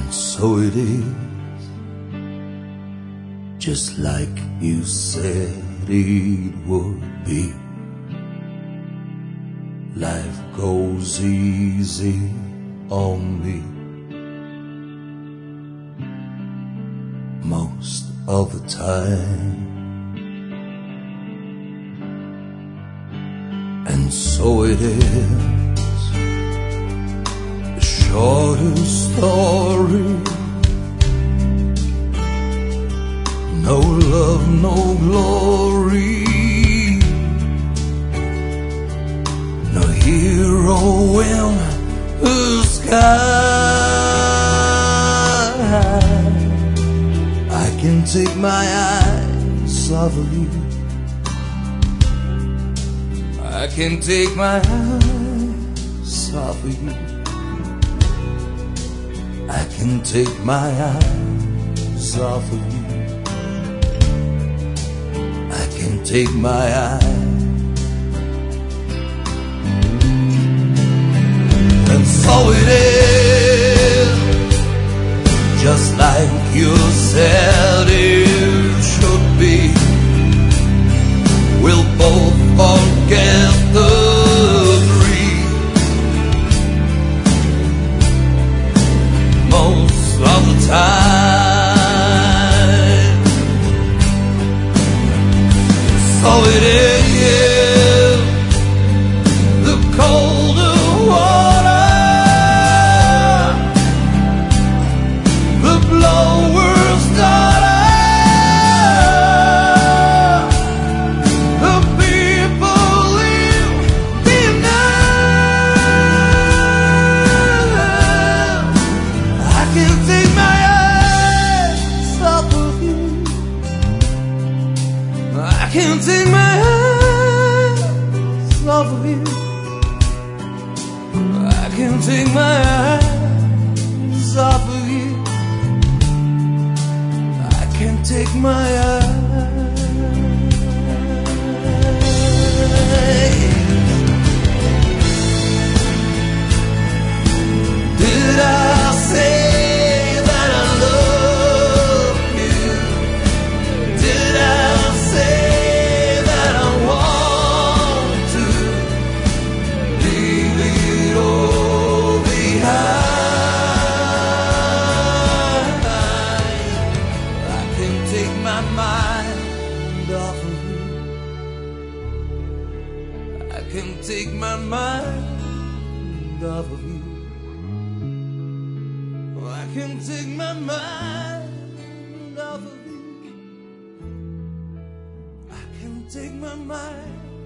So it is, just like you said it would be. Life goes easy on me most of the time. And so it is, the shortest story. No love, no glory, no hero in the sky. I can take my eyes off of you. I can take my eyes off of you. I can take my eyes off of you. I can take my eyes. And so it is, just like you said it should be. We'll both forget the dream most of the time. So it is, the colder water, the blower's daughter, the people living now. I can take my eyes off of you. I can't take my eyes off of you. I can't take my eyes off of you. I can't take my eyes. Did I say that I love you? Did I say that I want to leave it all behind? I can take my mind off of you. I can take my mind off of you. I can take my mind off of you. I can take my mind